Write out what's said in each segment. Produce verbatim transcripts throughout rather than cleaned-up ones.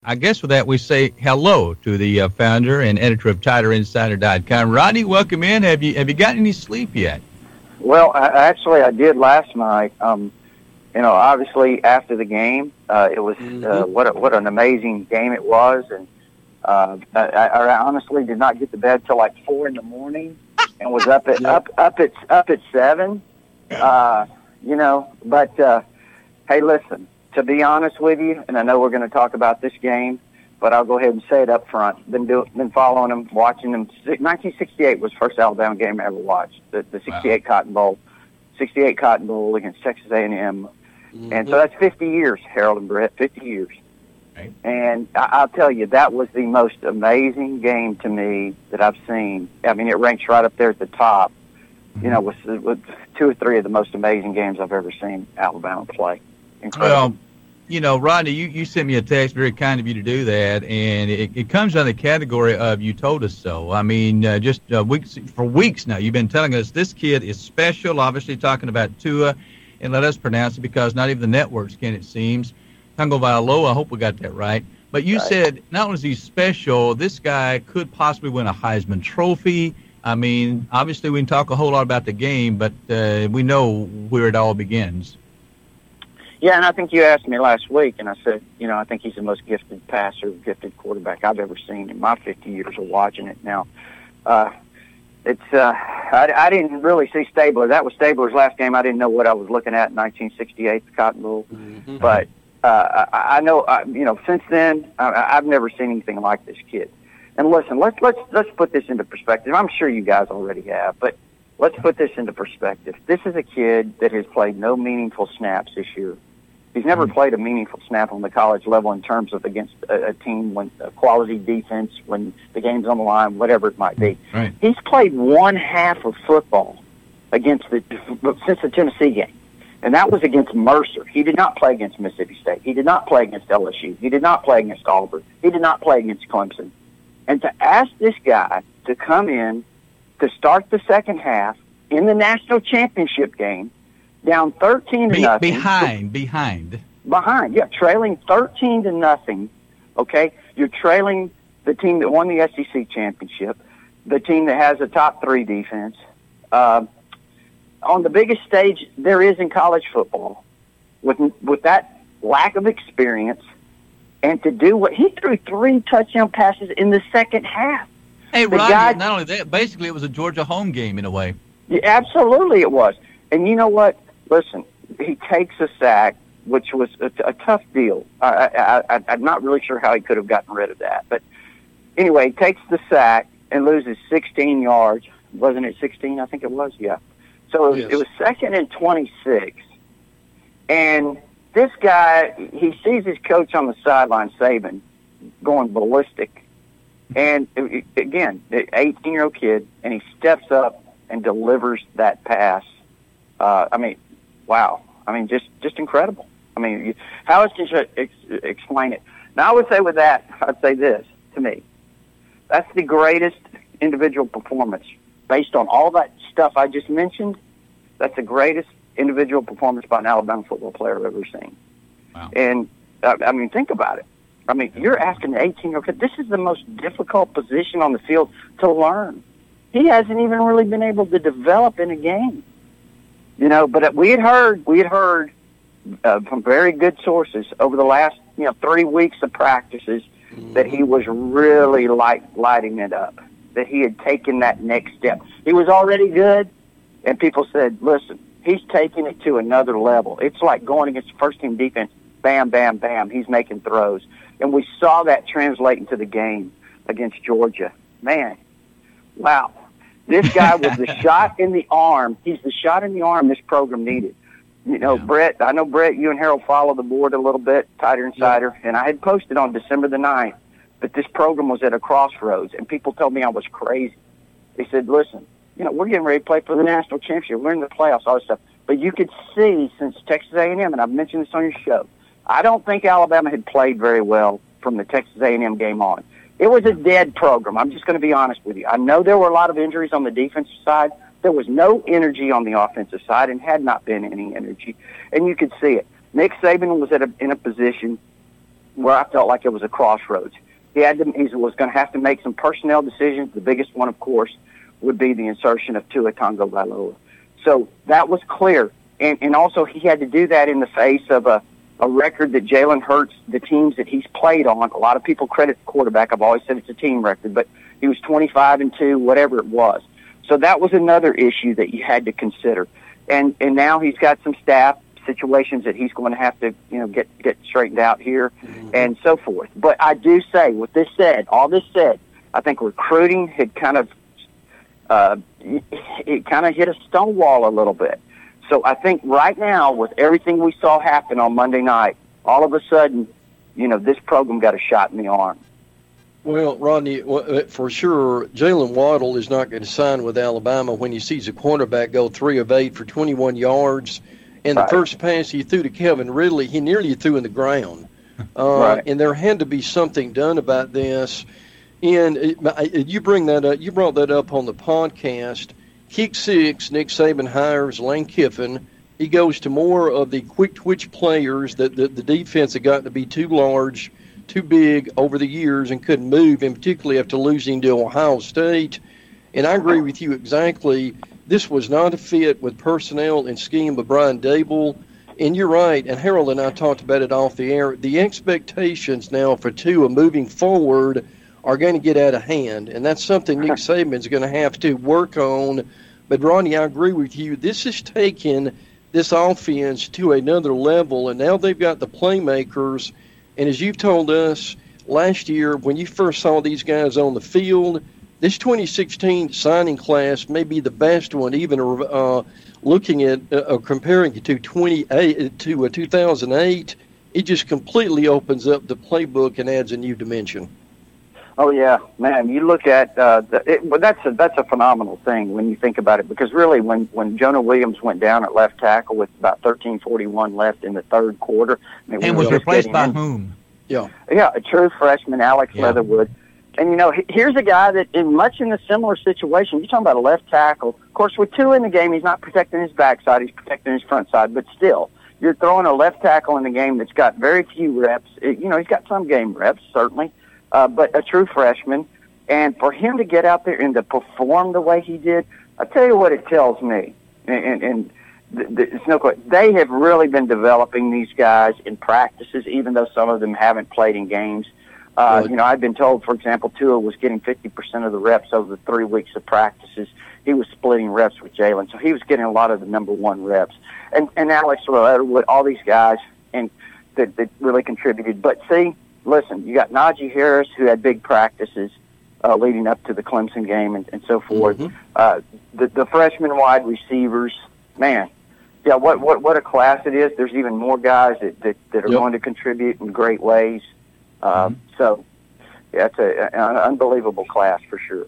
I guess with that, we say hello to the uh, founder and editor of Tiger Insider dot com. Rodney, welcome in. Have you have you gotten any sleep yet? Well, I, actually, I did last night. Um, you know, obviously after the game, uh, it was mm-hmm. uh, what a, what an amazing game it was, and uh, I, I honestly did not get to bed till like four in the morning, and was up at yep. up up at up at seven. Uh, you know, but uh, hey, listen. To be honest with you, and I know we're going to talk about this game, but I'll go ahead and say it up front. Been do, been following them, watching them. nineteen sixty-eight was the first Alabama game I ever watched. The, the sixty-eight wow. Cotton Bowl, sixty-eight Cotton Bowl against Texas A and M, mm-hmm. and so that's fifty years, Harold and Brett, fifty years. Right. And I, I'll tell you, that was the most amazing game to me that I've seen. I mean, it ranks right up there at the top. Mm-hmm. You know, with, with two or three of the most amazing games I've ever seen Alabama play. Incredible. Well, you know, Rodney, you, you sent me a text, very kind of you to do that, and it, it comes under the category of you told us so. I mean, uh, just uh, weeks for weeks now, you've been telling us this kid is special, obviously talking about Tua, and let us pronounce it because not even the networks can, it seems. Tagovailoa, I hope we got that right. But you right. said not only is he special, this guy could possibly win a Heisman Trophy. I mean, obviously we can talk a whole lot about the game, but uh, we know where it all begins. Yeah, and I think you asked me last week, and I said, you know, I think he's the most gifted passer, gifted quarterback I've ever seen in my fifty years of watching it. Now, uh, it's uh, I, I didn't really see Stabler. That was Stabler's last game. I didn't know what I was looking at in nineteen sixty-eight, the Cotton Bowl. Mm-hmm. But uh, I, I know, I, you know, since then, I, I've never seen anything like this kid. And listen, let's let's let's put this into perspective. I'm sure you guys already have, but let's put this into perspective. This is a kid that has played no meaningful snaps this year. He's never mm-hmm. played a meaningful snap on the college level in terms of against a, a team when a quality defense, when the game's on the line, whatever it might be. Right. He's played one half of football against the since the Tennessee game, and that was against Mercer. He did not play against Mississippi State. He did not play against L S U. He did not play against Auburn. He did not play against Clemson. And to ask this guy to come in to start the second half in the national championship game, down thirteen to Be, nothing. Behind, behind. Behind, yeah, trailing thirteen to nothing, okay? You're trailing the team that won the S E C championship, the team that has a top three defense, uh, on the biggest stage there is in college football, with with that lack of experience, and to do what, he threw three touchdown passes in the second half. Hey, Rodney, not only that, basically it was a Georgia home game in a way. Yeah, absolutely it was. And you know what? Listen, he takes a sack, which was a, a tough deal. I, I, I, I'm not really sure how he could have gotten rid of that. But anyway, he takes the sack and loses sixteen yards. Wasn't it sixteen? I think it was, yeah. So it was, yes. It was second and twenty-six. And this guy, he sees his coach on the sideline, Saban, going ballistic. And again, the eighteen-year-old kid, and he steps up and delivers that pass. Uh, I mean, wow. I mean, just, just incredible. I mean, you, how else can you ex- explain it? Now, I would say with that, I'd say this to me. That's the greatest individual performance. Based on all that stuff I just mentioned, that's the greatest individual performance by an Alabama football player I've ever seen. Wow. And, uh, I mean, think about it. I mean, you're asking the eighteen-year-old kid, this is the most difficult position on the field to learn. He hasn't even really been able to develop in a game. You know, but we had heard, we had heard uh, from very good sources over the last, you know, three weeks of practices mm-hmm. that he was really light, lighting it up, that he had taken that next step. He was already good, and people said, listen, he's taking it to another level. It's like going against the first-team defense, bam, bam, bam, he's making throws. And we saw that translate into the game against Georgia. Man, wow. This guy was the shot in the arm. He's the shot in the arm this program needed. You know, yeah. Brett, I know, Brett, you and Harold follow the board a little bit, Tighter Insider, yeah. and I had posted on December the ninth that this program was at a crossroads, and people told me I was crazy. They said, listen, you know, we're getting ready to play for the national championship. We're in the playoffs, all this stuff. But you could see since Texas A and M, and I've mentioned this on your show, I don't think Alabama had played very well from the Texas A and M game on. It was a dead program. I'm just going to be honest with you. I know there were a lot of injuries on the defensive side. There was no energy on the offensive side and had not been any energy. And you could see it. Nick Saban was at a, in a position where I felt like it was a crossroads. He had to, he was going to have to make some personnel decisions. The biggest one, of course, would be the insertion of Tua Tagovailoa. So that was clear. And, and also he had to do that in the face of a, a record that Jalen Hurts, the teams that he's played on, a lot of people credit the quarterback. I've always said it's a team record, but he was twenty-five and two, whatever it was. So that was another issue that you had to consider. And and now he's got some staff situations that he's going to have to, you know, get get straightened out here, mm-hmm. and so forth. But I do say, with this said, all this said, I think recruiting had kind of uh, it kind of hit a stone wall a little bit. So I think right now, with everything we saw happen on Monday night, all of a sudden, you know, this program got a shot in the arm. Well, Rodney, for sure, Jalen Waddle is not going to sign with Alabama when he sees a cornerback go three of eight for twenty-one yards. And the right. first pass he threw to Kevin Ridley, he nearly threw in the ground. Uh, right. And there had to be something done about this. And it, you bring that up, you brought that up on the podcast. Kick six, Nick Saban hires Lane Kiffin. He goes to more of the quick twitch players that the, the defense had gotten to be too large, too big over the years and couldn't move, and particularly after losing to Ohio State. And I agree with you exactly. This was not a fit with personnel and scheme of Brian Dable. And you're right, and Harold and I talked about it off the air. The expectations now for Tua moving forward are going to get out of hand, and that's something Nick Saban's going to have to work on. But, Ronnie, I agree with you. This has taken this offense to another level, and now they've got the playmakers. And as you've told us last year, when you first saw these guys on the field, this twenty sixteen signing class may be the best one, even uh, looking at uh, comparing it to twenty-eight to uh, two thousand eight. It just completely opens up the playbook and adds a new dimension. Oh yeah, man! You look at uh, the, it, well, that's a that's a phenomenal thing when you think about it, because really, when when Jonah Williams went down at left tackle with about thirteen forty-one left in the third quarter, I mean, and we was replaced by in, whom? Yeah, yeah, a true freshman, Alex yeah. Leatherwood. And, you know, here's a guy that is much in a similar situation. You're talking about a left tackle. Of course, with two in the game, he's not protecting his backside. He's protecting his front side. But still, you're throwing a left tackle in the game that's got very few reps. It, you know, he's got some game reps, certainly, uh, but a true freshman. And for him to get out there and to perform the way he did, I'll tell you what it tells me. And, and, and the, the, it's no question. They have really been developing these guys in practices, even though some of them haven't played in games. Uh, you know, I've been told, for example, Tua was getting fifty percent of the reps over the three weeks of practices. He was splitting reps with Jalen, so he was getting a lot of the number one reps. And and Alex Leatherwood, all these guys, and that, that really contributed. But see, listen, you got Najee Harris, who had big practices uh, leading up to the Clemson game and, and so forth. Mm-hmm. Uh, the, the freshman wide receivers, man, yeah, what, what, what a class it is. There's even more guys that, that, that are yep. going to contribute in great ways. Uh, mm-hmm. So, yeah, it's a, an unbelievable class for sure.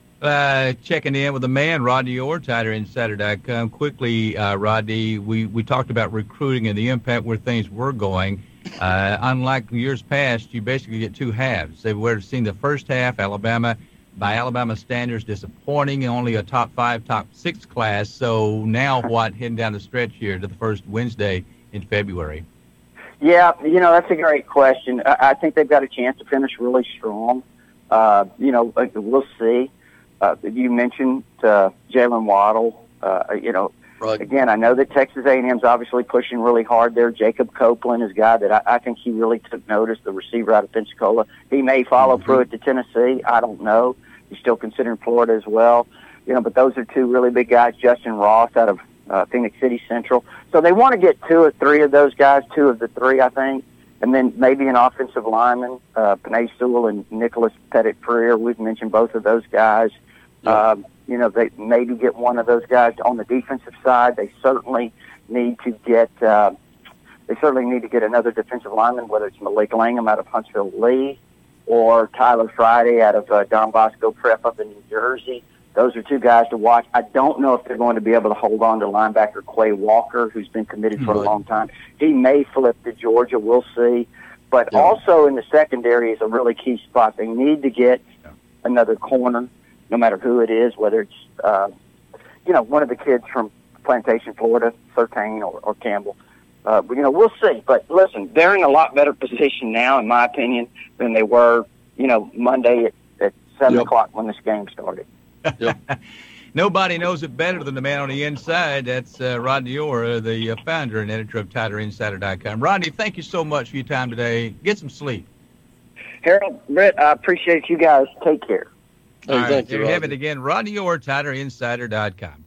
Uh, checking in with the man, Rodney Ortiter, Insider dot com. Quickly, uh, Rodney, we, we talked about recruiting and the impact where things were going. Uh, unlike years past, you basically get two halves. They would have seen the first half, Alabama, by Alabama standards, disappointing, only a top five, top six class. So now what, heading down the stretch here to the first Wednesday in February? Yeah, you know, that's a great question. I, I think they've got a chance to finish really strong. Uh, you know, we'll see. Uh, you mentioned uh, Jalen Waddle. Uh, you know, right. Again, I know that Texas A and M's obviously pushing really hard there. Jacob Copeland is a guy that I, I think he really took notice, the receiver out of Pensacola. He may follow mm-hmm. through it to Tennessee. I don't know. He's still considering Florida as well. You know, but those are two really big guys. Justin Ross out of uh, Phoenix City Central. So they want to get two or three of those guys, two of the three, I think. And then maybe an offensive lineman, uh, Panay Sewell and Nicholas Pettit-Freer. We've mentioned both of those guys. Yeah. Um, you know, they maybe get one of those guys on the defensive side. They certainly need to get uh, they certainly need to get another defensive lineman, whether it's Malik Langham out of Huntsville Lee or Tyler Friday out of uh, Don Bosco Prep up in New Jersey. Those are two guys to watch. I don't know if they're going to be able to hold on to linebacker Quay Walker, who's been committed for mm-hmm. a long time. He may flip to Georgia. We'll see. But yeah. also in the secondary is a really key spot. They need to get yeah. another corner, no matter who it is, whether it's, uh, you know, one of the kids from Plantation, Florida, Surtain or, or Campbell. uh, you know, we'll see. But listen, they're in a lot better position now, in my opinion, than they were, you know, Monday at, at seven Yep. o'clock when this game started. Yep. Nobody knows it better than the man on the inside. That's uh, Rodney Orr, the uh, founder and editor of Tiger Insider dot com. Rodney, thank you so much for your time today. Get some sleep. Harold, Brett, I appreciate you guys. Take care. Hey, All right, thank there you, you have Rodney. it again. Rodney Orr, Tiger Insider dot com.